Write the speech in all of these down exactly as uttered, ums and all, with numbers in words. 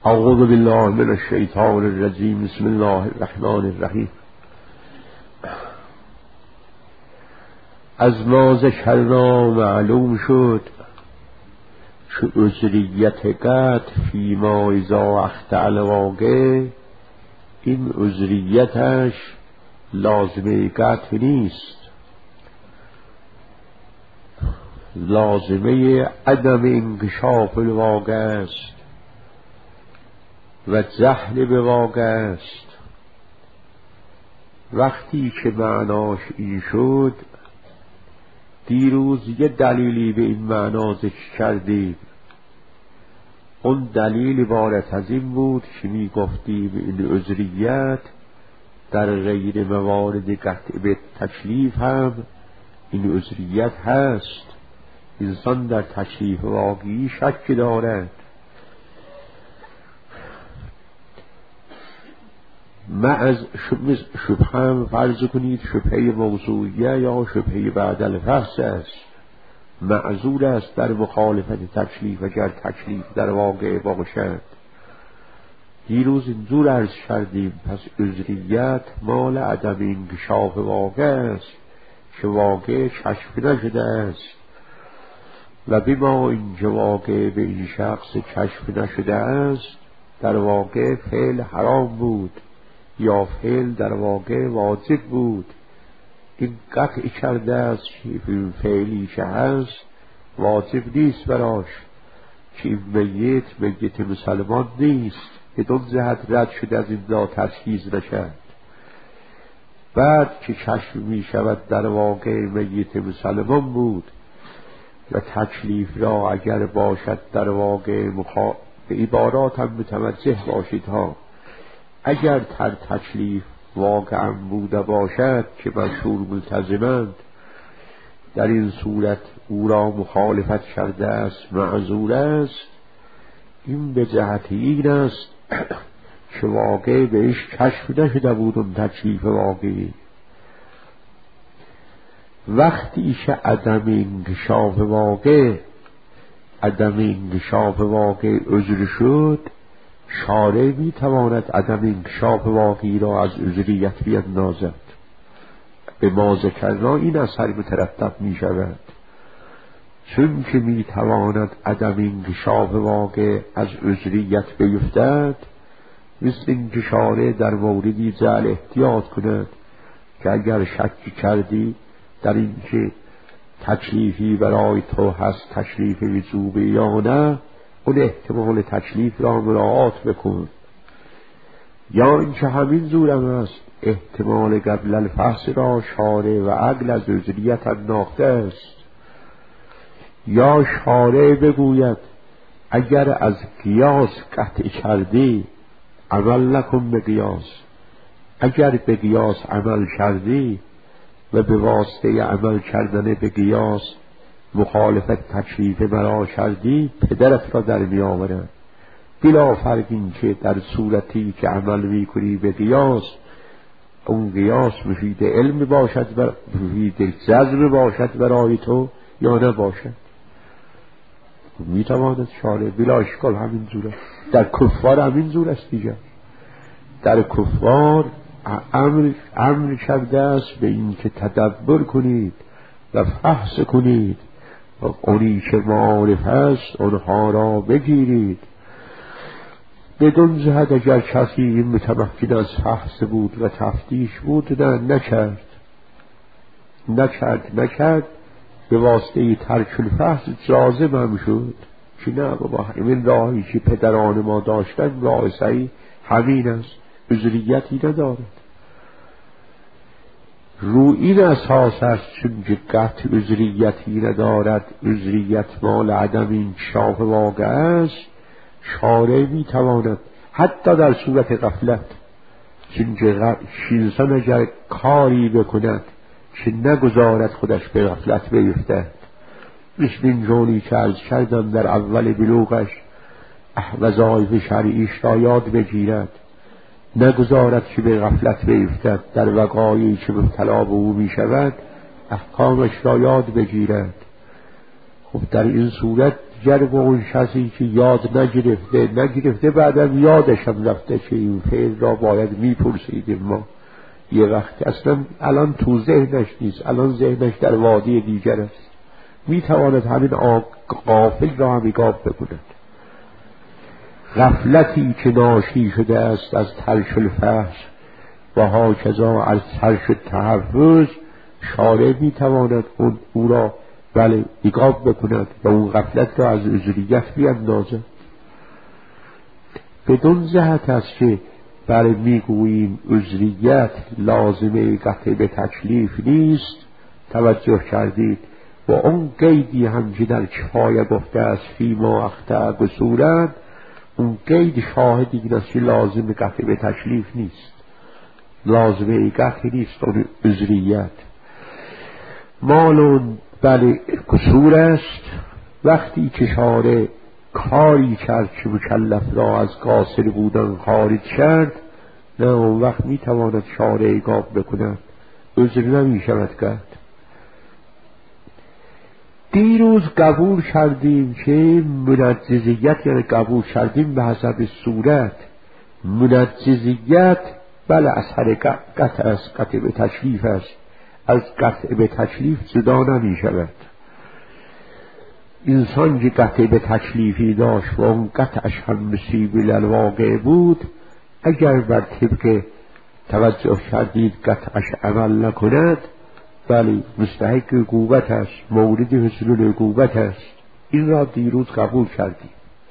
اعوذ بالله من الشیطان الرجیم. بسم الله الرحمن الرحیم. از ما ذکرنا معلوم شد که عذریت قطع فیما اذا اخطأ الواقع، این عذریتش لازمه قطع نیست، لازمه عدم انکشاف الواقع است و جهل به واقع است. وقتی که معناش این شد، دیروز یه دلیلی به این معنا ذکر کردیم. اون دلیل عبارت از این بود که می گفتیم این عذریت در غیر موارد قطع به تکلیف هم این عذریت هست. انسان در تکلیف واقعی شک دارد. ما از شبه فرض کنید شبهه موضوعیه یا شبهه بعد الفحص است، معذور است در مخالفت تکلیف اگر تکلیف در واقع باشد. دیروز اینجور عرض کردیم پس عذریت مال عدم انکشاف واقع است که واقع کشف نشده است و بما اینکه واقع به این شخص کشف نشده است، در واقع فعل حرام بود یا فعل در واقع واجب بود. این قطع کرده است که این فعلی که هست واجب نیست براش، که این میت میت مسلمان نیست، بدون جهت رد شده از این ذات تشخیص نشد. بعد که کشف می شود در واقع میت مسلمان بود و تکلیف را اگر باشد در واقع مخا... به عبارات هم متوجه باشید ها، اگر تر تکلیف واقعا بوده باشد که مشهور ملتزمند، در این صورت او را مخالفت کرده است، معذور است. این به جهت این است که واقع بهش کشف نشده بود اون تکلیف واقعی. وقتی که عدم انکشاف واقع عدم انکشاف واقع عذر شد، شارع می تواند عدم انکشاف واقعی را از عذریت بیندازد. به ما ذکرنا این اثر مترتب می شود، چون که می تواند عدم انکشاف واقع از عذریت بیفتد، مثل اینکه شارع در موردی جعل احتیاط کند که اگر شکی کردی در اینکه تکلیفی برای تو هست تکلیف وجوبی یا نه، اون احتمال تکلیف را مراعات بکن. یا اینکه همین زورم است احتمال قبل الفحص را شارع و عقل از عذریت انداخته است. یا شارع بگوید اگر از قیاس قطع کردی عمل نکن به قیاس، اگر به قیاس عمل کردی و به واسطه عمل کردن به قیاس مخالفت تکلیف مرا کردی، پدرت را در می آورد. بلا فرق این که در صورتی که عمل می کنی به قیاس، اون قیاس مفید علم باشد و مفید جزم باشد برای تو یا نباشد. می تواند شارع بلا اشکال همین زور است. در کفار همین زور است دیگر. در کفار امر, امر کرده است به این که تدبر کنید و فحص کنید و اونی که معارف است اونها را بگیرید. بدون جهت اگر کسی متمکن از فحص بود و تفتیش بود، نه نکرد نکرد نکرد به واسطه ترک الفحص جازم هم شد که نه بابا همین راهی که پدران ما داشتن راه صحیح همین است، عذریتی ندارد. رو این اساس است چون که قطع عذریتی ندارد، عذریت مال عدم انکشاف واقع است، شارع می تواند حتی در صورت غفلت، چون که انسان اگر کاری بکند که نگذارد خودش به غفلت بیفتد، مثل این جونی که عرض کردم در اول بلوغش وظایف شرعیش را یاد بگیرد، نگذارد که به غفلت بیفتد، در وقایعی که مبتلا به او می شود احکامش را یاد بگیرد. خب در این صورت جرم اون شخصی که یاد نگرفته نگرفته بعدم یادش هم رفته که این فعل را باید میپرسیدیم ما یه وقت اصلا الان تو ذهنش نیست، الان ذهنش در وادی دیگر است. میتواند همین غافل را هم نگاه بکند. غفلتی که ناشی شده است از ترش الفحش و هاکذا از ترش التحفظ، شارع میتواند اون او را بله نگاه بکند و اون غفلت را از عذریت بیندازد. بدون جهت است که بله میگوییم عذریت لازمه قطع به تکلیف نیست. توجه کردید و اون قیدی هم که در کفایه گفته است فیما اخطأ قصورا، اون قید شاهد این است که لازم قطع به تکلیف نیست، لازمه قطع نیست اون عذریت. مالون بله قصور است وقتی که شارع کاری کرد که مکلف را از قاصر بودن خارج کرد، نه اون وقت میتواند شارع عقاب بکند، عذر نمی شود کرد. دیروز قبول کردیم که منجزیت یعنی قبول کردیم به حسب صورت، منجزیت بله اثر قطع است، قطع به تکلیف است، از قطع به تکلیف جدا نمی شود. انسان که قطع به تکلیفی داشت و اون قطعش هم مصیب للواقع بود، اگر بر طبق توجه کردید قطعش عمل نکند بله مستحق عقوبت است، مورد حصول عقوبت است. این را دیروز قبول کردیم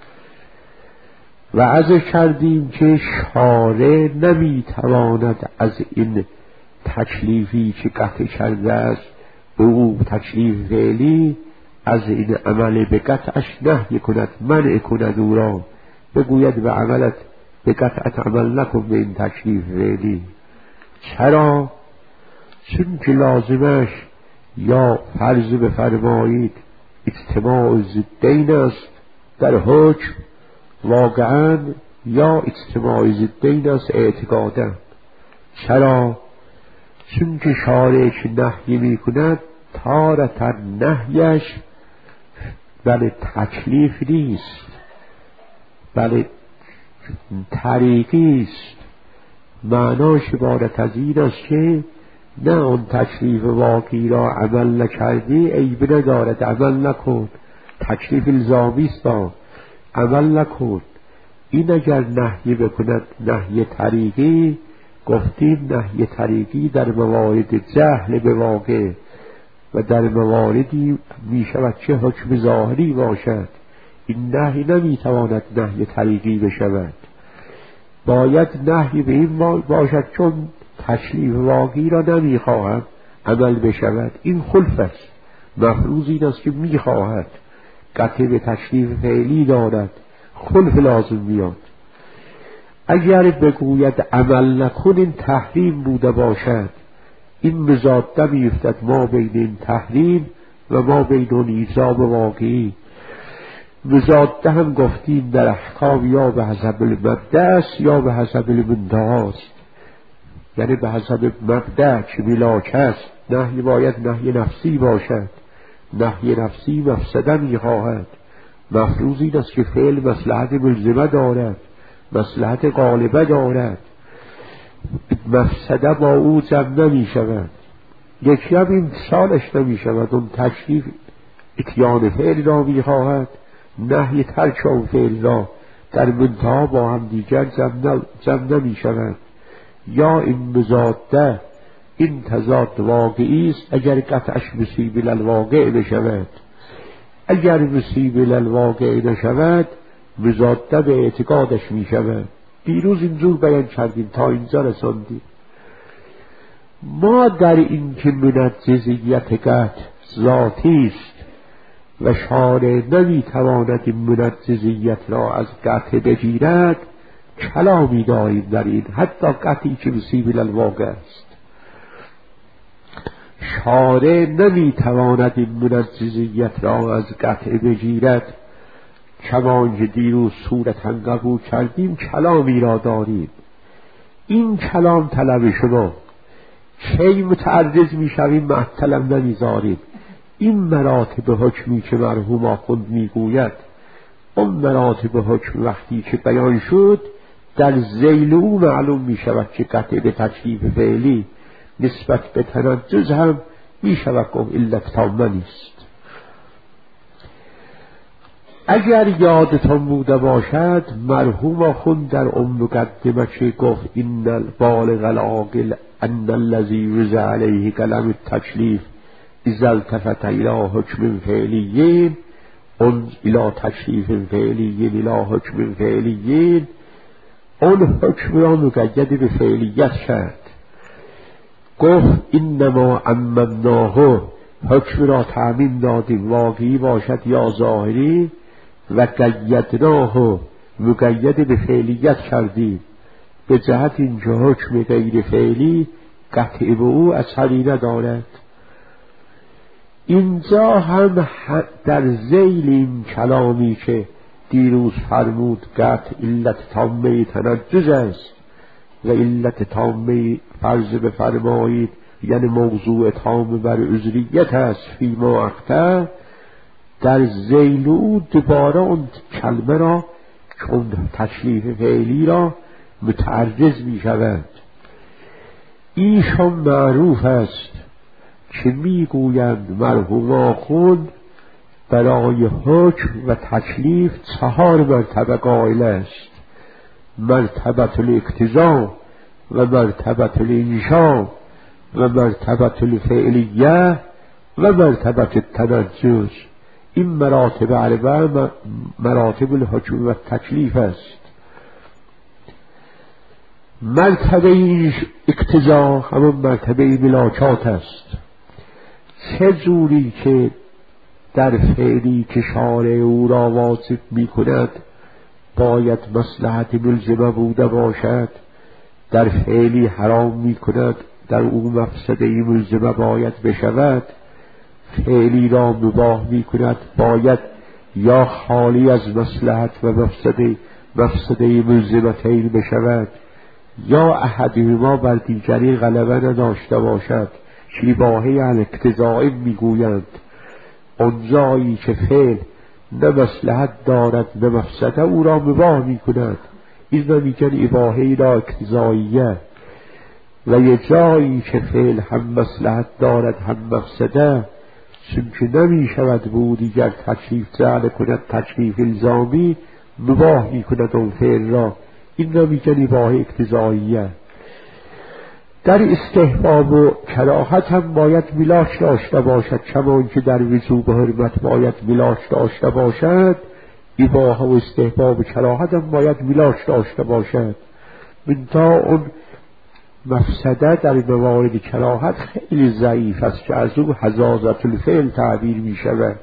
و عرض کردیم که شارع نمیتواند از این تکلیفی که قطع کرده است به او تکلیف فعلی از این عمل به قطعش نهی کند، منع کند، او را بگوید به عملت به قطعت عمل نکن به این تکلیف فعلی. چرا؟ چون که لازمش یا فرض بفرمایید اجتماع ضدین است در حکم واقعا، یا اجتماع ضدین است اعتقادا. چرا؟ چون که شارع که نهی می کند تارتا نهیش بله تکلیف نیست، بله طریقی است. معناش عبارت از این است که نه اون تکلیف واقعی را عمل نکردی عیب ندارد، عمل نکن، تکلیف الزامی است، عمل نکن. این اگر نهی بکند نهی طریقی، گفتیم نهی طریقی در موارد جهل به واقع و در مواردی می شود چه حکم ظاهری باشد، این نهی نمی تواند نهی طریقی بشود، باید نهی به این باشد چون تکلیف واقعی را نمی خواهد عمل بشود. این خلف است، مفروض این است که می خواهد قطع به تکلیف فعلی دارد، خلف لازم میاد. اگر بگوید عمل نکن این تحریم بوده باشد، این مضاده میفتد ما بین این تحریم و ما بین اون ایجاب واقعی. مضاده هم گفتیم در احکام یا به حسب المبدأ است یا به حسب المنتهی است، یعنی به حسب مبدأ که ملاک است. نهی باید نهی نفسی باشد، نهی نفسی مفسده میخواهد، مفروض این است که فعل مصلحت ملزمه دارد، مصلحت غالبه دارد، مفسده با او جمع نمی شود، یکی هم این سالش نمی شود. اون تکلیف اتیان فعل را می خواهد، نهی ترک اون فعل را در منتها با هم دیگر جمع نمی شود. یا این مضاده این تضاد واقعی است اگر قطعش مصیب للواقع بشود، اگر مصیب للواقع نشود مضاده به اعتقادش می شود. دیروز اینجور بیان کردیم تا اینجا رساندیم. ما در این که منجزیت قطع ذاتی است و شارع نمی تواند این منجزیت را از قطع بگیرد، کلامی داریم در این، حتی قطعی که مصیب للواقع است. شارع نمی تواند این منجزیت را از قطع بگیرد، کمان که دیروز صورتا قبول کردیم کلامی را داریم. این کلام طلب شما کی متعرض می شویم معطلم نمیذاریم. این مراتب حکمی که مرحوم آخوند می گوید اون مراتب حکم وقتی که بیان شد در ذیل او معلوم می شود که قطع به تکلیف فعلی نسبت به تنجز هم می شود که علت تامه نیست. اگر یادتان بوده باشد مرحوم آخوند در ام مقدمه چه گفت این البالغ العاقل ان الذی یجری علیه قلم التکلیف اذا التفت الی حکم فعلیین اون الی تکلیف فعلیین الی حکم فعلیین اون حکم را مقید به فعلیت کرد. گفت اینما عممناه حکم را تعمیم دادیم واقعی باشد یا ظاهری و قیدناه مقید به فعلیت کردیم به جهت اینکه حکم غیر فعلی قطع به او اثری ندارد. اینجا هم در ذیل این کلامی که دیروز فرمود قطع علت تامه تنجز است و علت تامه فرض بفرمایید یعنی موضوع تام بر عذریت است فی ما اخطأ، در ذیل او دوباره اون کلمه را چون تکلیف فعلی را متعرض می شود. ایشان معروف است که می گویند مرحوم آخوند برای حکم و تکلیف چهار مرتبه قائل است: مرتبه الاقتضا و مرتبه الانشاء و مرتبه الفعلیه و مرتبه التنجز. این مراتب اربعه مراتب الحکم و تکلیف است. مرتبه اقتضا همون مرتبه ملاکات است. چه جوری که در فعلی که شارع او را واجب می کند باید مصلحت ملزمه بوده باشد، در فعلی حرام می کند در او مفسده ملزمه باید بشود، فعلی را مباح می کند باید یا خالی از مصلحت و مفسده مفسده ملزمتین بشود یا احدهما بر دیگری غلبه نداشته باشد. شیباهه الاقتضائی می گویند اون جایی که فعل نه مصلحت دارد نه مفسده او را مباح می کند، این را می گن اباحه را اقتضاییه. و یه جایی که فعل هم مصلحت دارد هم مفسده چون که نمی شود بود دیگر تکلیف جعل کند تکلیف الزامی مباح می کند اون فعل را، این را می گن اباحه اقتضاییه. در استحباب و کراهت هم باید ملاک داشته باشد، کمان که در وجوب حرمت باید ملاک داشته باشد، اباحه و استحباب و کراهت هم باید ملاک داشته باشد. منتها اون مفسده در موارد کراهت خیلی ضعیف است که از او حزازت الفعل تعبیر می شود.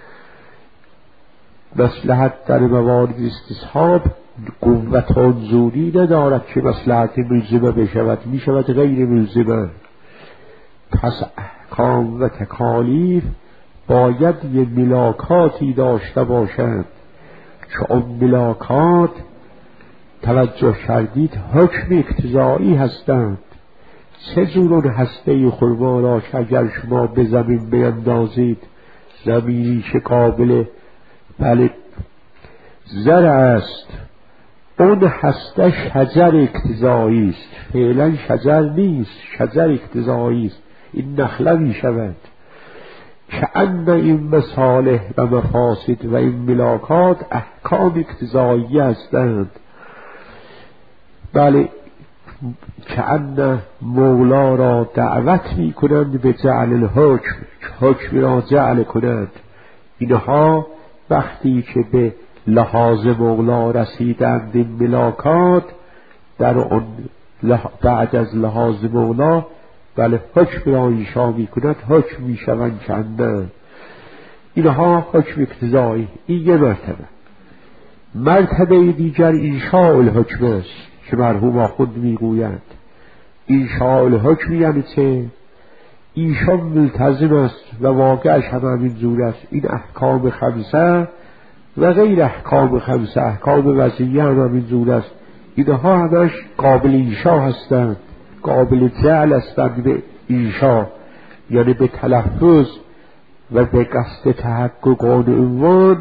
مصلحت در موارد استصحاب قوت انظوری ندارد که مصلحت ملزمه بشود، می شود غیر ملزمه. پس احکام و تکالیف باید یه ملاکاتی داشته باشند که اون ملاکات توجه کردید حکم اقتضایی هستند. چه جور هسته خرما را که اگر شما به زمین بیندازید زمینی که قابل بله زر است، اون هسته شجر اقتضایی است، فعلا شجر نیست، شجر اقتضایی است، این نخله می شود. که ان این مصالح و مفاسد و این ملاکات احکام اقتضایی هستند. بله که ان مولا را دعوت می کنند به جعل الحکم، حکم را جعل کنند. اینها وقتی که به لحاظ مولا رسیدند این ملاکات در اون بعد از لحاظ مولا بله حکم را انشا می کند، حکم می شوند چندن. اینها حکم اقتضایی. این یه مرتبه. مرتبه دیگر انشاء الحکم است که مرحوم آخوند می گویند. انشاء الحکم یعنی چه؟ ایشان ملتزم است و واقعش هم همین جور است. این احکام خمسه و غیر احکام خمسه احکام وضعیه هم همین جور است. اینها همش قابل انشاء هستند، قابل جعل هستند به انشاء، یعنی به تلفظ و به قصد تحقق عنوان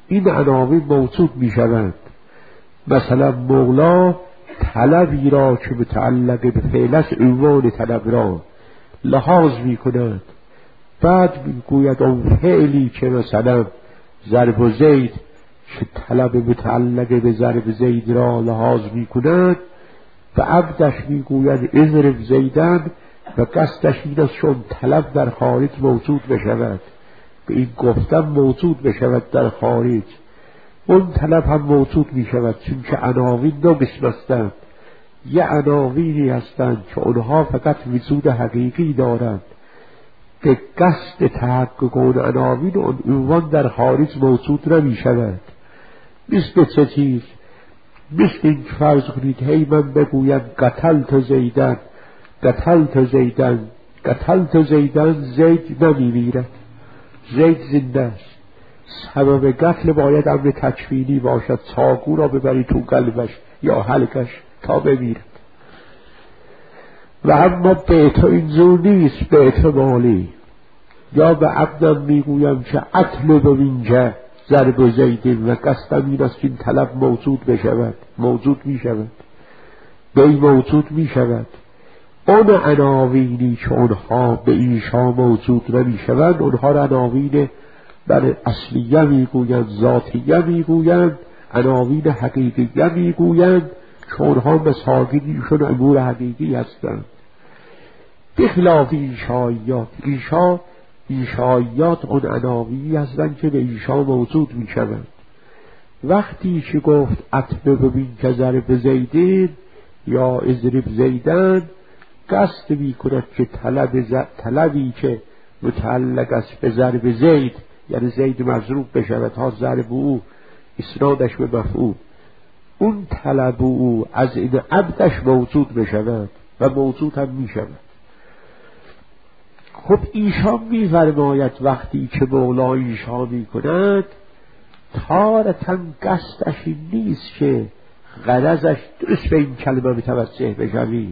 این عناوین موجود می شوند. مثلا مولا طلبی را که متعلق به فعل است عنوان طلب را لحاظ می کند، بعد می گوید اون فعلی که مثلا ضرب زید که طلب متعلق به ضرب زید را لحاظ می کند، و عبدش می گوید اضرب زیدن، و قصدش این است چون طلب در خارج موجود بشود، به این گفتم موجود بشود در خارج، اون طلب هم موجود می شود، چون که عناوین دو قسم هستند. یه عناوینی هستند که اونها فقط وجود حقیقی دارند، به قصد تحقق اون عناوین اون عنوان در خارج موجود نمی شود. مثل چه چیز؟ مثل این که فرض کنید هی من بگویم قتلت زیدن، قتلت زیدن، قتلت زیدن، زید نمی میرد، زید زنده است. سبب قتل باید امر تکوینی باشد، چاقو را ببری تو قلبش یا حلقش تا بمیرد. و اما به تو اینجور نیست، به احتمالی یا به عبدم میگویم که اطلب اینجا ضرب زیدین و قصدم این است که این طلب موجود بشود، موجود می شود، به این موجود می شود. اون عناوینی که اونها به ایشا موجود نمی شود اونها را عناوین بر اصلیه میگویند، ذاتیه میگویند، عناوین حقیقیه میگویند که اونها مساقینشون امور حقیقی هستند. بخلاف ایشاییات، ایشا ایشاییات اون عناوینی هستند که به ایشا موجود میشوند. وقتی که گفت اطلب بین که ضرب زیدین یا اضرب زیدن، قصد میکند که طلب ز... طلبی که متعلق است به ضرب زید، یعنی زید مضروب بشود تا ضرب او اسنادش به مفعول، اون طلب او از این عبدش موجود بشود و موجود هم می شود. خب ایشان می فرماید وقتی که مولا ایشا می کند تارتاً قصدش این نیست که غرضش درست به این کلمه متوجه بشوید.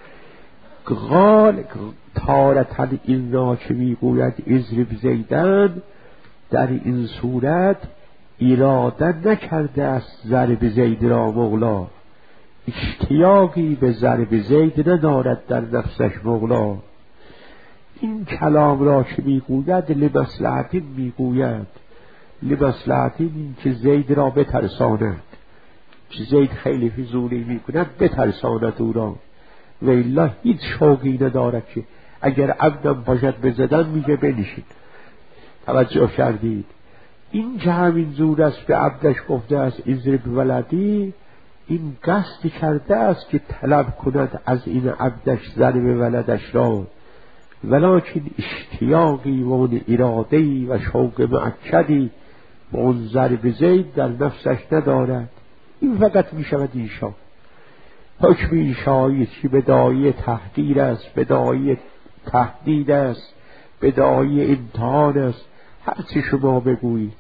قال تارتاً این را که می گوید اضرب زیدن، در این صورت اراده نکرده است ضرب زید را مولا، اشتیاقی به ضرب زید ندارد در نفسش مولا. این کلام را که میگوید لمصلحتین میگوید، لمصلحتین این که زید را بترساند، که زید خیلی فضولی میکند بترساند او را، و الا هیچ شوقی ندارد که اگر عبدم باشد بزدن میگه بنشین. توجه کردید؟ این که همین زور است به عبدش گفته است اضرب ولدی، این قصد کرده است که طلب کند از این عبدش ضرب ولدش را، ولکن اشتیاقی و اون ارادهی و شوق معکدی و اون ضرب زید در نفسش ندارد. این فقط می شود ایشا. حکم ایشایی چی بدایی تحقیر است، بدایی تهدید است، بدایی امتحان است، هرچی شما بگویید.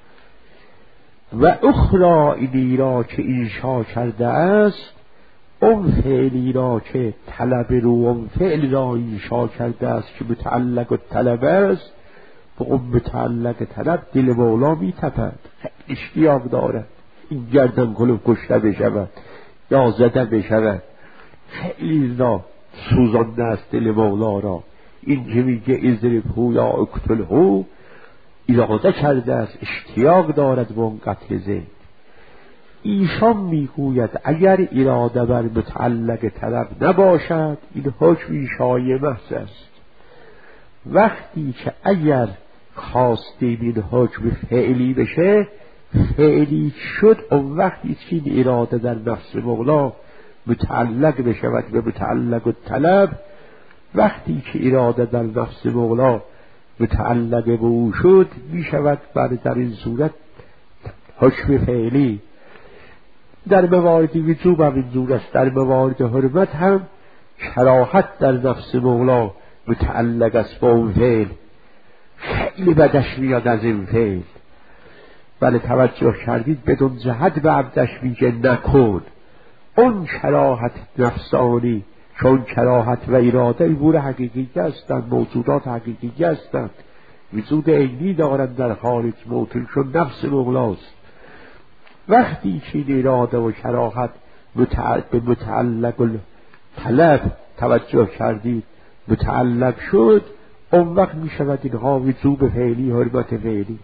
و اخرى اینی را که ایشا کرده است، اون فعلی را که طلب رو اون فعل را ایشا کرده است که متعلق و طلب است، به اون متعلق طلب دل مولا می تپد، خیلی اشتیاق دارد این گردن کلوب کشته بشود یا زده بشود، خیلی را سوزانده است دل مولا را. این که میگه اضربه یا اقتلهو، اراده کرده است، اشتیاق دارد به اون قتل زید. ایشان میگوید اگر اراده بر متعلق طلب نباشد این حکم ایشای محض است. وقتی که اگر خواستیم این حکم فعلی بشه فعلی شد، اون وقتی که این اراده در نفس مولا متعلق بشود به متعلق طلب، وقتی که اراده در نفس مولا متعلق به او شد می شود بعد در این صورت حکم فعلی. در موارد وجوب هم اینجور است، در موارد حرمت هم کراهت در نفس مولا متعلق است با اون فعل، خیلی بدش میاد از این فعل. بله توجه کردید؟ بدون جهت به عبدش میگه نکن. اون کراهت نفسانی، چون کراهت و اراده امور حقیقی هستند، موجودات حقیقی هستند، وجود عینی دارد در خارج، موطن چون نفس مولاست. وقتی که این اراده و کراهت به متعلق طلب توجه کردید، متعلق شد، اون وقت می شود اینها وجوب فعلی، حرمت فعلی.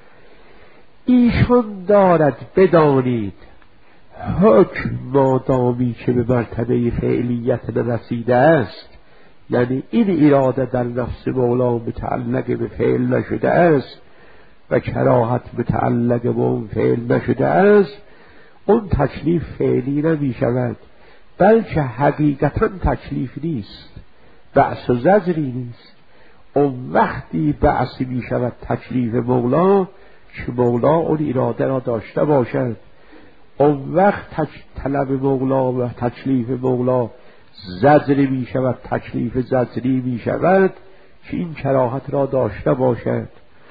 ایشون دارد بدانید حکم مادامی که به مرتبه فعلیت نرسیده است، یعنی این اراده در نفس مولا متعلق به فعل نشده است و کراهت متعلق به اون فعل نشده است، اون تکلیف فعلی نمی شود، بلکه حقیقتا تکلیف نیست، بعث و زجری نیست. اون وقتی بعثی می شود تکلیف مولا که مولا اون اراده را داشته باشد، اون وقت طلب مولا و تکلیف مولا زجری می شود، تکلیف زجری می شود که این کراهت را داشته باشد.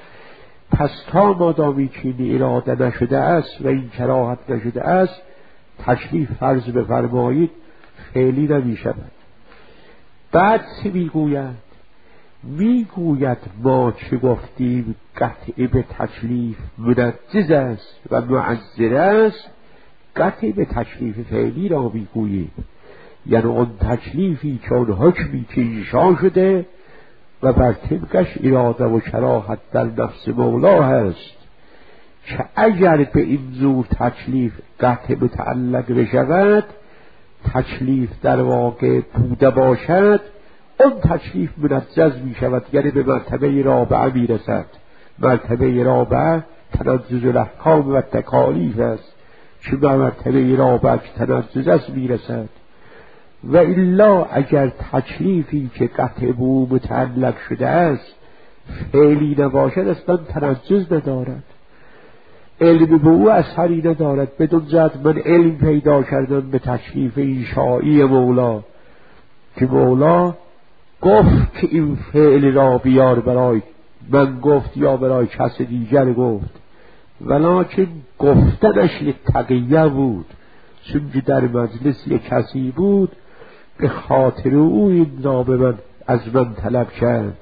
پس تا مادامی که این اراده نشده است و این کراهت نشده است، تکلیف فرض بفرمایید فعلی نمی شود. بعد چی می گوید؟ می گوید ما چه گفتیم قطع به تکلیف منجز است و معذر است، قطع به تکلیف فعلی را می گوییم، یعنی اون تکلیفی که اون حکمی که انشا شده و بر طبقش اراده و کراهت در نفس مولا هست، که اگر به این زور تکلیف قطع متعلق بشود، تکلیف در واقع بوده باشد، اون تکلیف منجز می شود، یعنی به مرتبه رابعه می رسد. مرتبه رابعه تنجز الاحکام و تکالیف است که به مرتبه رابعه تنجز است می رسد. و الا اگر تکلیفی که قطع بو متعلق شده است فعلی نباشد، اصلا تنجز ندارد، علم به او اثری ندارد. بدون جهت من علم پیدا کردم به تکلیف انشایی مولا که مولا گفت که این فعل را بیار برای من گفت یا برای کس دیگر گفت، ولیکن گفتنش للتقیه بود، چون در مجلس یک کسی بود به خاطر او این را به من از من طلب کرد،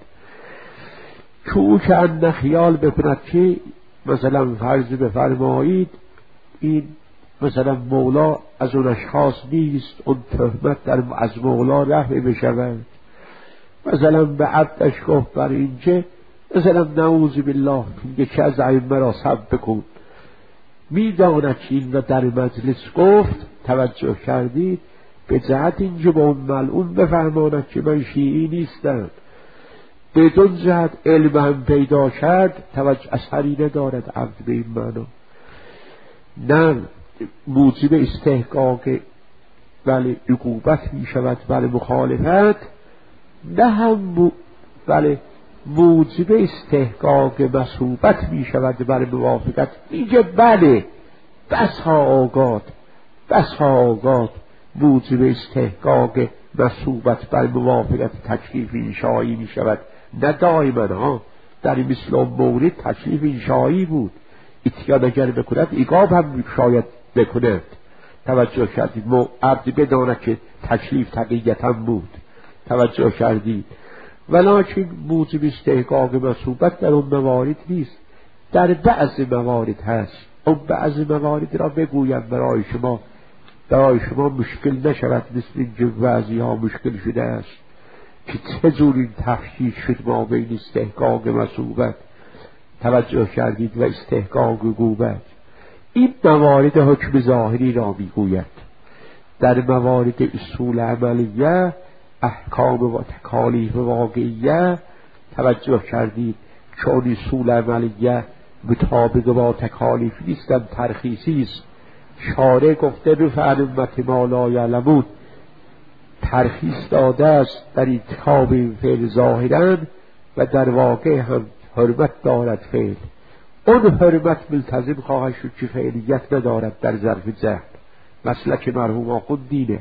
که او که اندر خیال بکند که مثلا فرض بفرمایید این مثلا مولا از اون اشخاص نیست، اون تهمت در از مولا رفع بشود، مثلا به عبدش گفت بر اینجا مثلا نعوذ بالله یکی از ائمه را سب بکن، میداند که این را در مجلس گفت، توجه کردید، به جهت اینجا با اون ملعون بفرماند که من شیعی نیستم، بدون جهت علم هم پیدا کرد، توجه اثری ندارد عبد به این معنا. نه موجب استحقاق ولی عقوبت می شود ولی مخالفت، نه هم ولی موجب استحقاق مصوبت می شود برای موافقت. میگه بله بسا آگاد بسا آگاد موجب استحقاق مصوبت برای موافقت تکلیف انشایی می شود، نه دائما ها. در مثل مورد تکلیف انشایی بود، اتیان اگر بکند ایقاب هم شاید بکند، توجه کردید، مو عبد بداند که تکلیف تقییتا بود، توجه کردید، ولیکن موجب استحقاق مصوبت در اون موارد نیست، در بعض موارد هست. اون بعض موارد را بگویم برای شما برای شما مشکل نشود، مثل اینکه بعضی ها مشکل شده است که چجور این تفکیک شد ما بین استحقاق مصوبت، توجه کردید، و استحقاق عقوبت. این موارد حکم ظاهری را میگوید. در موارد اصول عملیه، احکام و تکالیف واقعیه، توجه کردید چون اصول عملیه مطابق با تکالیف نیستن، ترخیصی است. شارع گفته رفع امت ما لا یعلمون، ترخیص داده است در انتخاب این فعل ظاهرا و در واقع هم حرمت دارد فعل. اون حرمت ملتزم خواهد شد که فعلیت ندارد در ظرف جهل، مسلک مرحوم آخوند دینه.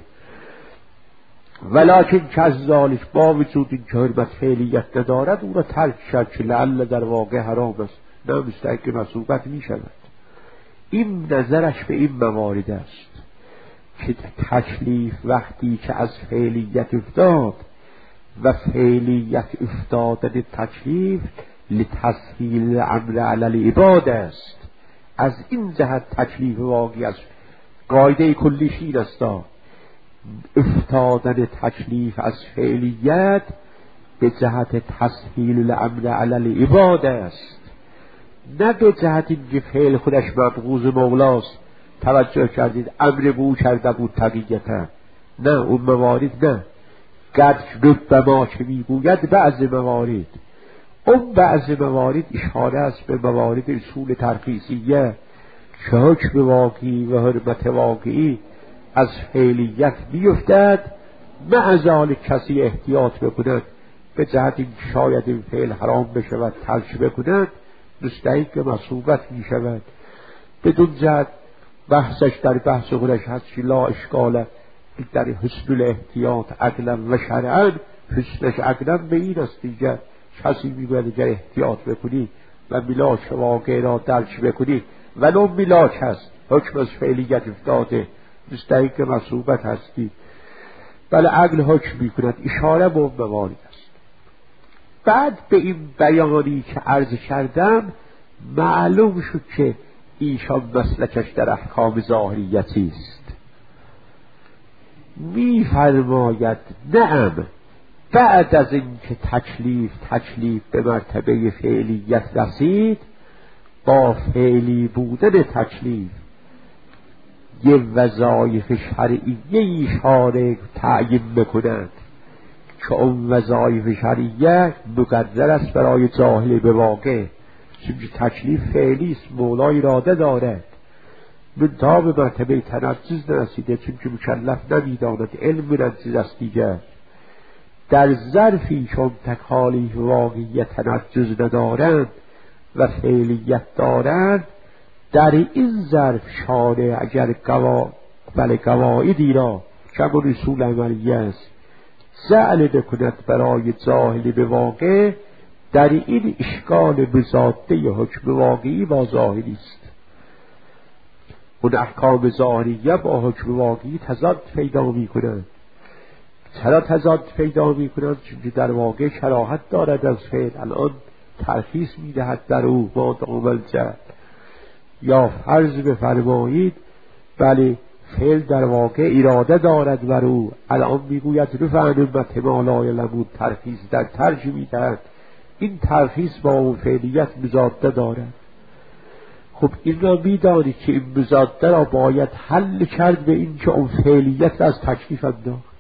ولیکن کذالک با وجود این که حرمت فعلیت ندارد اون را ترک شد که لعل در واقع حرام است، نه مستحق مصوبت می شود. این نظرش به این موارد است که تکلیف وقتی که از فعلیت افتاد و فعلیت افتادن تکلیف لتسهیل امر علی العباد است. از این جهت تکلیف واقعی از قاعده کلیش این است، افتادن تکلیف از فعلیت به جهت تسهیل الامر علی العباد است، نه به جهت اینکه فعل خودش مبغوض مولاست. توجه کردید امر بو کرده بود تقییتا، نه اون موارد نه. گرچ رب ما که میگوید بعض موارد، اون بعض موارد اشاره است به موارد اصول ترخیصیه که حکم واقعی و حرمت واقعی از فعلیت بیفتد. مع ذالک کسی احتیاط بکند به جهت این شاید این فعل حرام بشود ترک بکند، مستحق مصوبت می شود. بدون جهت بحثش در بحث خودش هست که لا اشکاله در حسن الاحتیاط عقلا و شرعا. حسنش عقلا به این است دیگر کسی میگوید اگر احتیاط بکنی و ملاک واقع را درک بکنی ولو ملاک هست حکم از فعلیت افتاده مستحق مصوبت هستی، بله عقل حکم میکند. اشاره به موارد است. بعد به این بیانی که عرض کردم معلوم شد که ایشان مسلکش در احکام ظاهریتی است. میفرماید نعم بعد از این که تکلیف تکلیف به مرتبه فعلیت رسید، با فعلی بودن تکلیف یه وظایف شرعیه اشاره تعیین بکنند که اون وظایف شرعیه مقرر است برای جاهل به واقع، چون تکلیف فعلی است، مولا اراده دارد، منتها به مرتبه تنجز نرسیده چون که مکلف نمیداند، علم منجز است دیگر. در ظرفی چون تکالیف واقعی تنجز ندارند و فعلیت دارند، در این ظرف شارع اگر قوا... بله قواعدی را که همون اصول عملیه است جعل بکند برای جاهل به واقع، در این اشکال بزاده حکم واقعی با ظاهری است. اون احکام ظاهریه با حکم واقعی تضاد پیدا می کنند. چرا تضاد پیدا می کنند؟ چون در واقع کراهت دارد از فعل، الان ترخیص می دهد در او ما دامل جد. یا فرض بفرمایید بله فعل در واقع اراده دارد بر او، الان میگوید رفع عن امت ما لا یعلمون، ترخیص در ترج می دهد. این ترخیص با اون فعلیت مضاده دارد. خب این را میدانی که این مضاده را باید حل کرد به این که اون فعلیت را از تکلیف انداخت.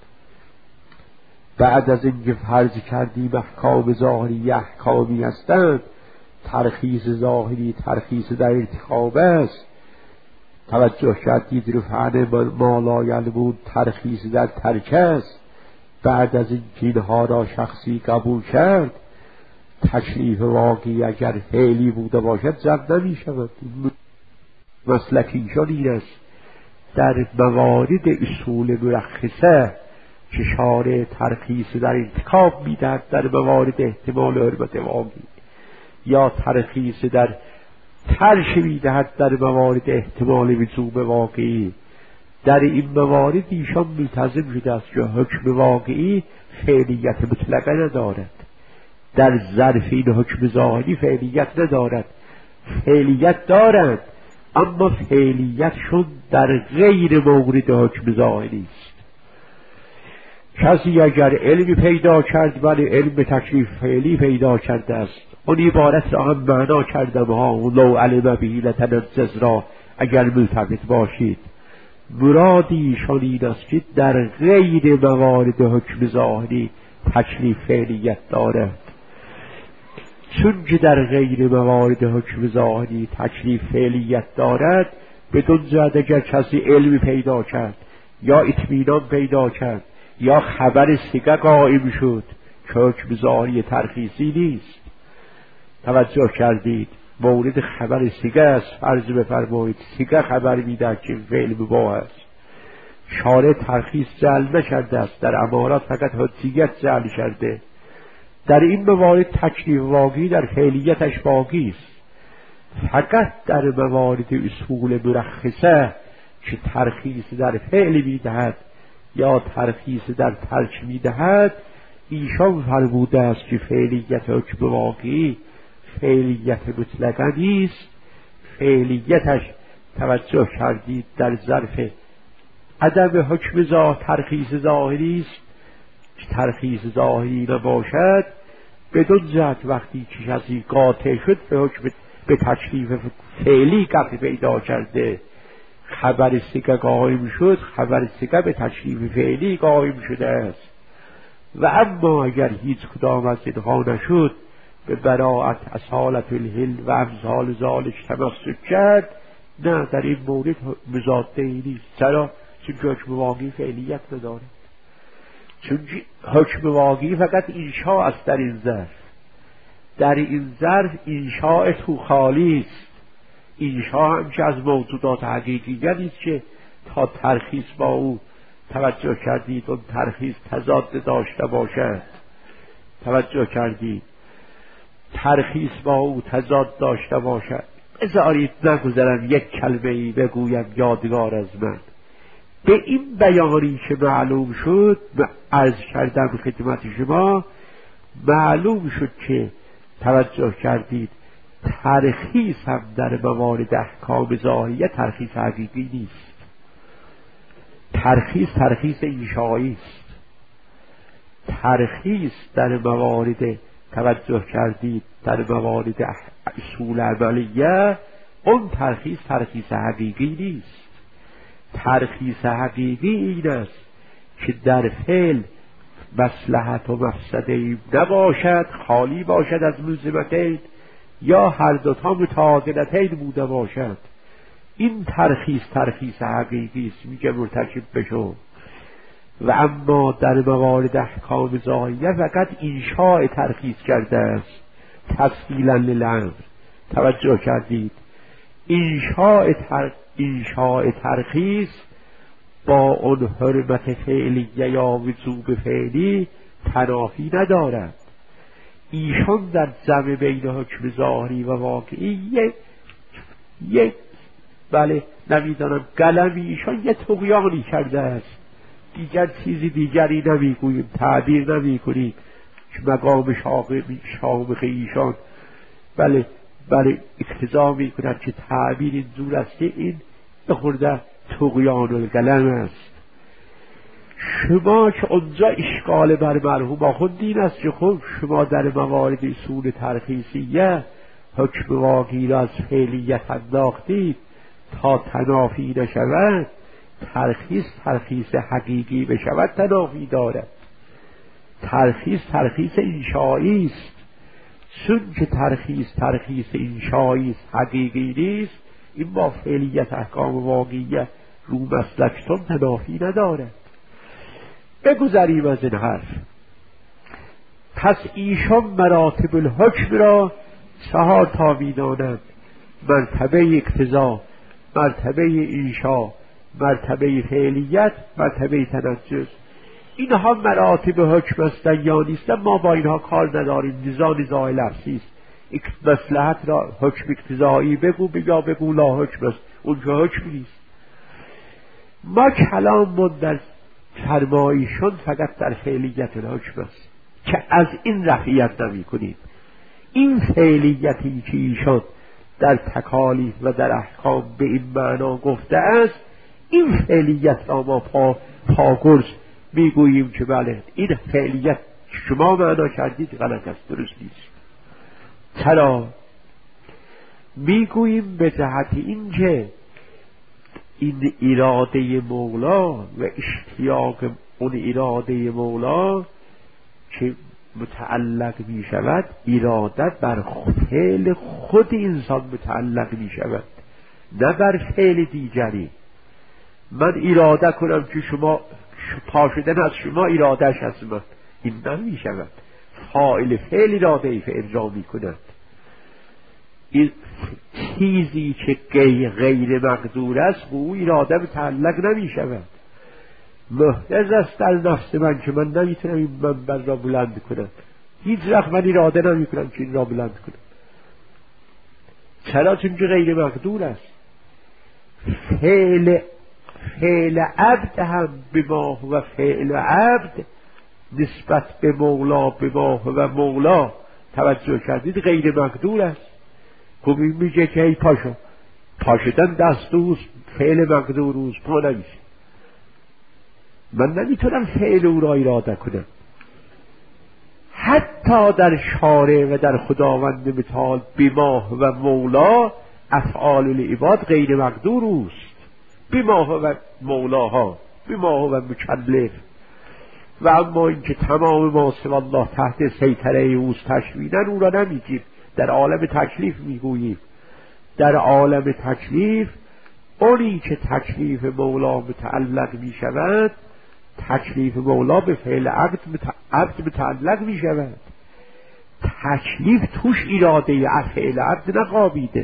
بعد از اینکه فرض کردیم احکام ظاهری احکامی هستند، ترخیص ظاهری ترخیص در ارتکاب است، توجه کردید رفع عن ما لا یعلمون ترخیص در ترک است. بعد از این اینها را شخصی قبول کرد، تکلیف واقعی اگر فعلی بوده باشد جمع نمی شود. مسلکیشان این است در موارد اصول مرخصه که شارع ترخیص در ارتکاب می دهد، در موارد احتمال حرمت واقعی، یا ترخیص در ترک می دهد در موارد احتمال وجوب واقعی، در این موارد ایشان ملتزم شده است که حکم واقعی فعلیت مطلقه ندارد. در ظرف این حکم ظاهری فعلیت ندارد، فعلیت دارد اما فعلیتشون در غیر مورد حکم ظاهری است. کسی اگر علمی پیدا کرد ولی علم به تکلیف فعلی پیدا کرده است، اون عبارت را هم معنا کردم ها لو علم بهی لتنجز را اگر ملتفت باشید، مرادی ایشان این است که در غیر موارد حکم ظاهری تکلیف فعلیت دارد. چون که در غیر موارد حکم ظاهری تکلیف فعلیت دارد، بدون جهت اگر کسی علمی پیدا کرد یا اطمینان پیدا کرد یا خبر سیگه قائم شد که حکم ظاهری ترخیصی نیست. توجه کردید مورد خبر سیگه است، فرض بفرمایید سیگه خبر میده که فعل مباح است، شارع ترخیص جعل نکرده است، در امارات فقط حجیت جعل کرده. در این موارد تکلیف واقعی در فعلیتش باقی است. فقط در موارد اصول مرخصه که ترخیص در فعل میدهد یا ترخیص در ترک میدهد، ایشان فرموده است که فعلیت حکم واقعی فعلیت مطلقه نیست، فعلیتش توجه کردید در ظرف عدم حکم ظاهر ترخیص ظاهری است. ترخیص ظاهری نباشد بدون جهت وقتی که کسی قاطع شد به حکم به تکلیف فعلی قطع پیدا کرده، خبر سگه قائم شد، خبر سگه به تکلیف فعلی قائم شده است. و اما اگر هیچ کدام از اینها نشد به براعت اصالت الهل و امثال ذالک تمسک کرد، نه در این مورد مضاده ای نیست. چرا؟ چون حکم واقعی فعلیت نداره، چون حکم واقعی فقط انشاء است. در این ظرف در این ظرف انشاء تو خالی است. انشاء هم که از موجودات حقیقیه نیست که تا ترخیص با او توجه کردید اون ترخیص تضاد داشته باشد. توجه کردید ترخیص با او تضاد داشته باشد. بذارید نگذرم یک کلمه ای بگویم یادگار از من. به این بیانی که معلوم شد، عرض کردم خدمت شما، معلوم شد که توجه کردید ترخیص هم در موارد احکام ظاهریه ترخیص حقیقی نیست. ترخیص ترخیص انشایی است. ترخیص در موارد توجه کردید در موارد اصول عملیه اون ترخیص ترخیص حقیقی نیست. ترخیص حقیقی این است که در فعل مصلحت و مفسده نباشد، خالی باشد از ملزمتین، یا هر دوتا متعادلتین بوده باشد. این ترخیص ترخیص حقیقی است، میگه مرتکب بشو. و اما در موارد احکام ظاهریه فقط انشاء ترخیص کرده است، تفصیلا للامر. توجه کردید انشاء تر... انشاء ترخیص با اون حرمت فعلیه یا وجوب فعلی تنافی ندارد. ایشان در جمع بین حکم ظاهری و واقعی یک یک بله نمیدانم قلمی ایشان یه طغیانی کرده است. دیگر چیزی دیگری نمیگوییم، تعبیر نمیکنیم که مقام شامخ ایشان بله بله اقتضا میکنند که تعبیر این دور است که این بخورده طغیان القلم است. شما که اونجا اشکال بر مرحوم آخوند این است که خب شما در موارد اصول ترخیصیه حکم واقعی را از فعلیت انداختید تا تنافی نشود. ترخیص ترخیص حقیقی بشود تنافی دارد. ترخیص ترخیص انشایی است. چون که ترخیص ترخیص انشایی است، حقیقی نیست، این با فعلیت احکام واقعیه رو مسلکتون تنافی ندارد. بگذاریم از این حرف. پس ایشان مراتب الحکم را چهار تا می‌دانند: مرتبه اقتضا، مرتبه انشا، مرتبه فعلیت، مرتبه تنجز. اینها مراتب حکم هستند یا نیستند ما با اینها کار نداریم. نزاع نزاع لفظی است. مصلحت را حکم اقتضایی بگو یا بگو لا حکم است، اونجا حکم نیست. ما کلاممون در فرمایشون فقط در فعلیت الحکم است که از این رفعیت نمی کنیم. این فعلیتی که ایشان در تکالیف و در احکام به این معنا گفته است، این فعلیت را ما پا پاگرز میگوییم که بله این فعلیت شما معنا کردید غلط است، درست نیست. چرا؟ میگوییم به جهت این که این اراده مولا و اشتیاق اون اراده مولا که متعلق می شود، اراده بر فعل خود انسان متعلق می شود، نه بر فعل دیگری. من اراده کنم که شما پا شدن از شما ارادهش از من، این نمی شود. فاعل فعل اراده فعل را می کند. این چیزی که غیر مقدور است به او اراده متعلق نمی شود. محتاج است در نفس من که من نمیتونم این منبر را بلند کنم، هیچ وقت من اراده نمی کنم که این را بلند کنم. چرا؟ چون که غیر مقدور است. فعل فعل عبد هم به ما و فعل عبد نسبت به مولا به ما و مولا توجه کردید غیر مقدور است. خب این میگه که ای پاشو، پاشدن دستوست، فعل مقدور اوست، پا نمیشه. من نمیتونم فعل او را اراده کنم. حتی در شارع و در خداوند متعال بماه و مولا افعال العباد غیر مقدور اوست، بماه و مولاها، بماه و مکلف. و اما اینکه تمام ما سوی الله تحت سیطره اوست تشویدن، او را نمیگیم، در عالم تکلیف میگوییم. در عالم تکلیف اونی که تکلیف مولا متعلق میشود، تکلیف مولا به فعل عبد عبد متعلق میشود. تکلیف توش اراده فعل عبد نقابیده.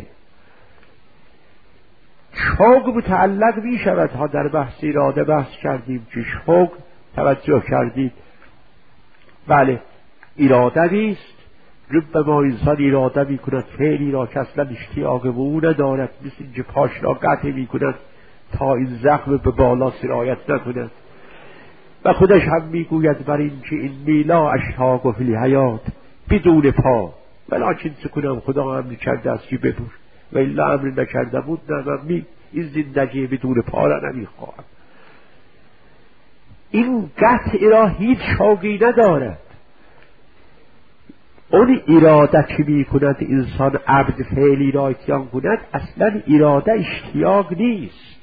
شوق متعلق میشود. ها در بحث اراده بحث کردیم که شوق، توجه کردید، بله اراده نیست. رب ما انسان اراده میکند فعلی را که اصلا اشتیاق به او ندارد، مثل اینکه پاش را قطع میکند تا این زخم به بالا سرایت نکند. و خودش هم میگوید بر این که این میلا اشتاق و فی حیات، بدون پا، ولیکن سکنم خدا امر کرده است که ببور، و الا امر نکرده بود نه، من می این زندگی بدون پا را نمیخواهم. این قطع را هیچ شوقی ندارد. اون اراده که می کند انسان عبد فعلی را اتیان کند، اصلا اراده اشتیاق نیست.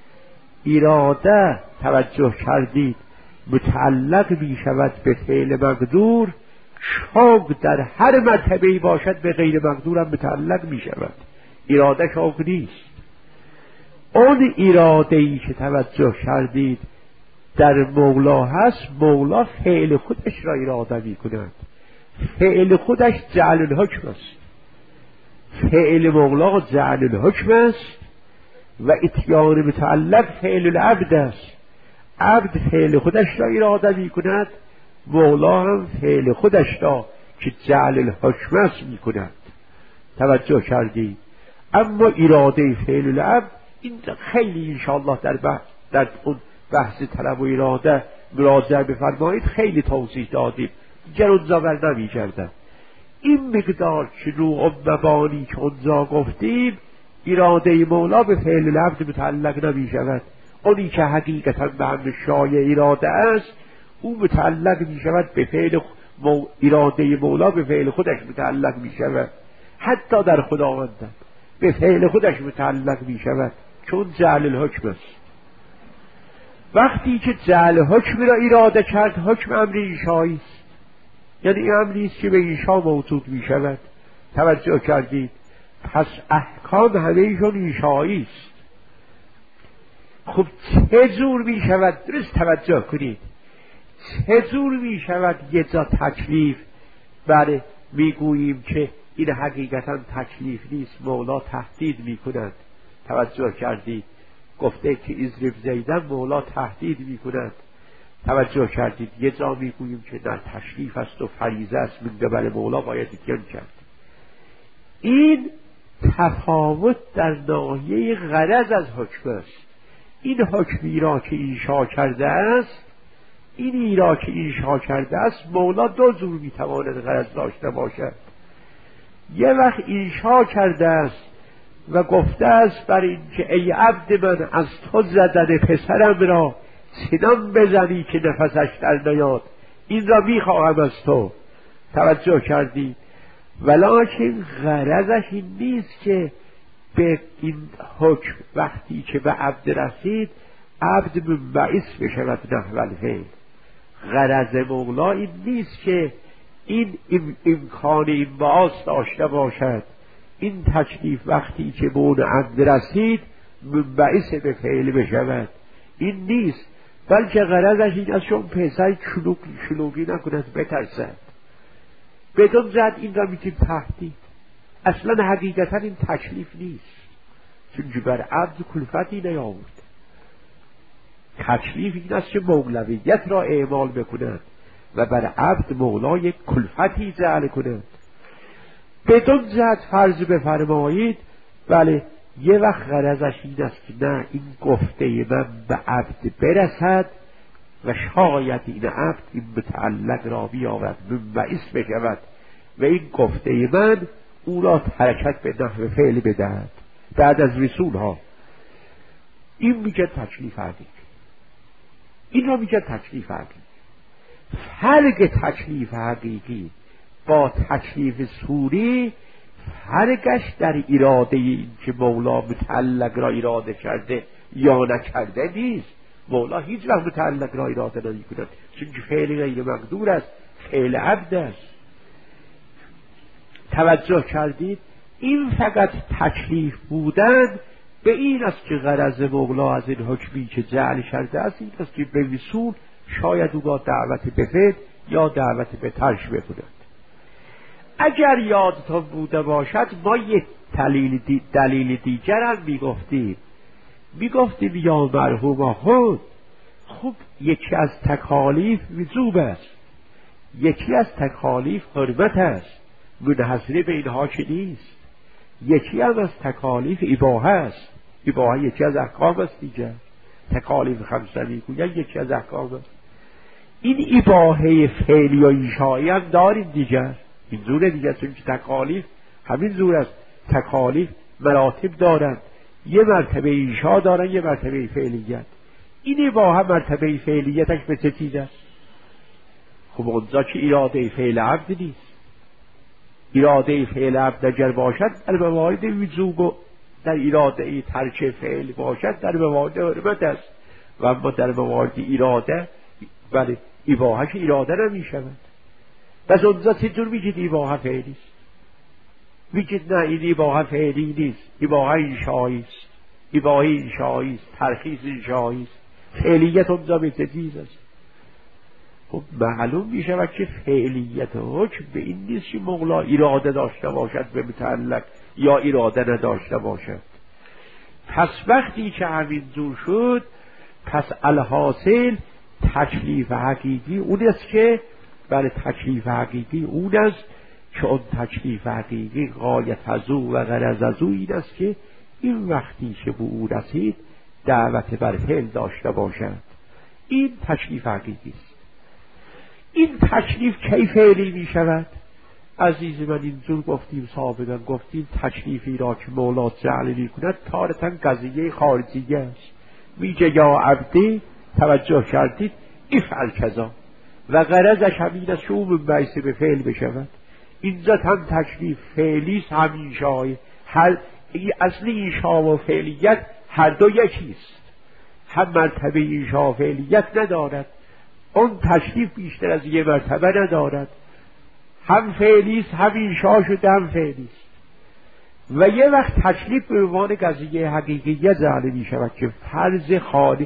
اراده، توجه کردید، متعلق می شود به فعل مقدور. شوق در هر مرتبه‌ای باشد به غیر مقدور هم متعلق می شود. اراده شوق نیست. اون اراده‌ای که توجه کردید در مولا هست، مولا فعل خودش را اراده می کند. فعل خودش جعل الحکم است. فعل مولا جعل الحکم است و اتیان متعلق فعل العبد است. عبد فعل خودش را اراده می کند، مولا هم فعل خودش را که جعل الحکم است می کند. توجه کردید. اما اراده فعل العبد این خیلی انشاءالله در بحث در اون بحث طلب و اراده مراجعه بفرمایید خیلی توضیح دادیم، جرونزاور نمی کردم. این مقدار که رو مبانی که اونجا گفتیم، اراده مولا به فعل العبد متعلق نمی شود. اونی که حقیقتا به هم شایع اراده است، او متعلق می شود به فعل مو... اراده مولا به فعل خودش متعلق می شود. حتی در خداوندم به فعل خودش متعلق می شود، چون جعل الحکم است. وقتی که جعل حکم را اراده کرد، حکم امر انشایی است، یعنی این امری است که به انشا موجود می شود. توجه کردید. پس احکام همه‌شون انشایی است. خب چه جور می شود؟ درست توجه کنید. چه جور می شود یه جا تکلیف بله میگوییم که این حقیقتا تکلیف نیست، مولا تهدید می کند. توجه کردید. گفته که اضرب زیدن، مولا تهدید می کند. توجه کردید. یه جا میگوییم که نه تشریف است و فریضه است، من قبل مولا باید اتیان کرد. این تفاوت در ناحیه غرض از حکم است. این حکمی را که انشا کرده است، اینی را که انشا کرده است، مولا دو جور میتواند غرض داشته باشد. یه وقت انشا کرده است و گفته است بر این که ای عبد من، از تو زدن پسرم را سینم بزنی که نفسش در نیاد، این را میخواهم از تو. توجه کردی. ولیکن غرضش این نیست که به این حکم وقتی که به عبد رسید عبد منبعث بشود نحو الفعل. غرض مولا این نیست که این امکان انبعاث داشته باشد. این تکلیف وقتی که به اون عبد رسید منبعث به فعل بشود، این نیست. بلکه غرضش این است چون پسر شلوغ شلوغی نکند، بترسد. بدون زد این را میتیم تهدید. اصلا حقیقتا این تکلیف نیست، چون بر عبد کلفتی نیاورد. تکلیف این است که مولویت را اعمال بکند و بر عبد مولا یک کلفتی جعل کند. بدون زد فرض بفرمایید بله یه وقت غرضش این است که نه این گفته من به عبد برسد و شاید این عبد این متعلق را بیاورد منبعث بشود و این گفته من او را حرکت به نحو فعل بدهد بعد از رسول ها. این میگه تکلیف حقیقی، این را میگه تکلیف حقیقی. فرق تکلیف حقیقی با تکلیف صوری فرقش در اراده این که مولا متعلق را اراده کرده یا نکرده نیست. مولا هیچ وقت متعلق را اراده نمی کند، چون که فعل غیر مقدور است، فعل عبد است. توجه کردید؟ این فقط تکلیف بودن به این است که غرض مولا از این حکمی که جعل کرده است این است که به وصول شاید او را دعوت به فعل یا دعوت به ترک بکند. اگر یادتون بوده باشد ما یک دلیل, دی دلیل دیگر هم میگفتیم میگفتیم یا مرحوم خود خب یکی از تکالیف وجوب است، یکی از تکالیف حرمت است، منحصر به اینها که نیست. یکی هم از تکالیف اباحه است، اباحه یکی از احکام است دیگر. تکالیف خمسه میگوید یکی از احکام است. این اباحه فعلی و انشایی هم داریم دیگر، این زور دیگر، چون که تکالیف همین زور است. تکالیف مراتب دارند، یه مرتبه انشا دارن یه مرتبه فعلیت. این اباحه مرتبه فعلیتش به چه چیز است؟ خب اونجا که اراده فعل عبد نیست. اراده فعل عبد اگر باشد در موارد وجوب و در اراده ترک فعل باشد در موارد حرمت است، و اما در موارد اراده ولی اباحه که اراده نمی شود. پس اونجا چطور میگید اباحه فعلی است؟ میگید نه این اباحه فعلی نیست، اباحه انشایی است، اباحه انشایی است، ترخیص انشایی است، فعلیت اونجا به چیز است. خب معلوم میشود که فعلیت حکم به این نیست که مولا اراده داشته باشد به متعلق یا اراده نداشته باشد. پس وقتی که همین جور شد، پس الحاصل تکلیف حقیقی اون است که برای تکلیف حقیقی اون است که اون تکلیف حقیقی غایت از او و غرض از او این است که این وقتی که به او رسید دعوت بر فعل داشته باشد. این تکلیف حقیقی است. این تکلیف کی فعلی می شود؟ عزیز من اینجور گفتیم سابقا، گفتیم تکلیفی را که مولا جعل می کند تارتاً قضیه خارجیه است. میگه یا عبدی، توجه کردید، افعل کذا، و غرضش همین است که او منبعث به فعل بشود. اینجا هم تکلیف فعلی است هم انشایی. هر اصلی انشا و فعلیت هر دو یکیست، هم مرتبه انشا و فعلیت ندارد. اون تکلیف بیشتر از یه مرتبه ندارد، هم فعلی است هم انشا شده هم فعلی است. و یه وقت تکلیف به عنوان قضیه حقیقیه جعل می شود که فرض خارج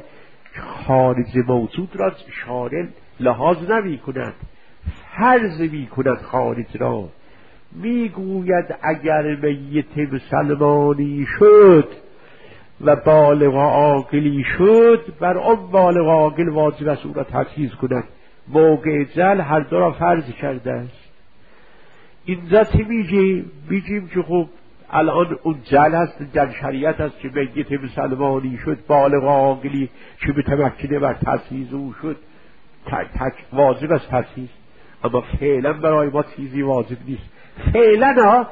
خارج موجود را شارع لحاظ نمی کند، فرض می کند خارج را. می گوید اگر میت مسلمانی شد و بالغ عاقلی شد، بر آن بالغ عاقل واجب است او را تجهیز کند. موقع جعل هر دو را فرض کرده است. اینجا چی میگیم؟ میگیم که خب الان اون جعل هست در شریعت هست که میت مسلمانی شد، بالغ عاقلی که متمکنه بر تجهیز او شد، تک تک واجب است تجهیز. اما فعلا برای ما چیزی واجب نیست. فعلا ها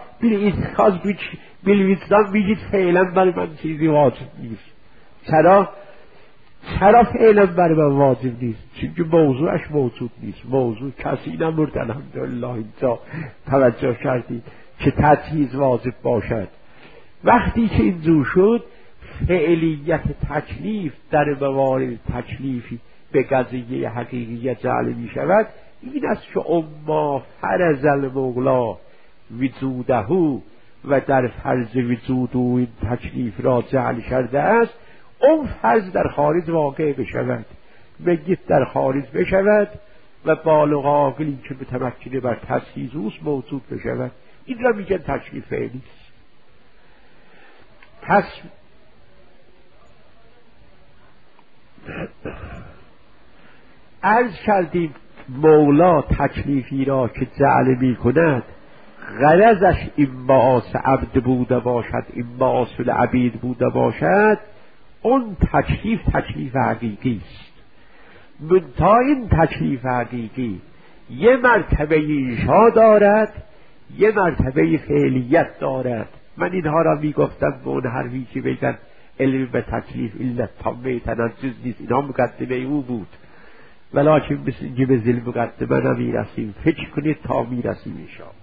بلویزدان میگید فعلا برای من چیزی واجب نیست. چرا؟ چرا فعلا برای من واجب نیست؟ چون موضوعش موجود نیست. موضوع کسی نمرد الحمدلله. اینجا توجه کردید که تجهیز واجب باشد. وقتی که اینجور شد فعلیت تکلیف در موارد تکلیفی به قضیه حقیقیت جعل می شود. این است که اما فرض المولا وجوده و در فرض وجود او این تکلیف را جعل کرده است، اون فرض در خارج واقع بشود، میت در خارج بشود و بالغ عاقلی که متمکنه بر تجهیز اوست موجود بشود. این را میگن تکلیف فعلی است. پس عرض کردیم مولا تکلیفی را که جعل می کند غرضش انبعاث عبد بوده باشد، انبعاث العبید بوده باشد، اون تکلیف تکلیف حقیقی است. منتها این تکلیف حقیقی یه مرتبه انشا دارد، یه مرتبه فعلیت دارد. من اینها را میگفتم به اون حرفی که بگن علم به تکلیف علت تامه تنجز نیست، اینها مقدمه او بود، ولیکن مثل اینکه به ذل مقدمه نمیرسیم. فکر کنید تا میرسیم انشاءالله.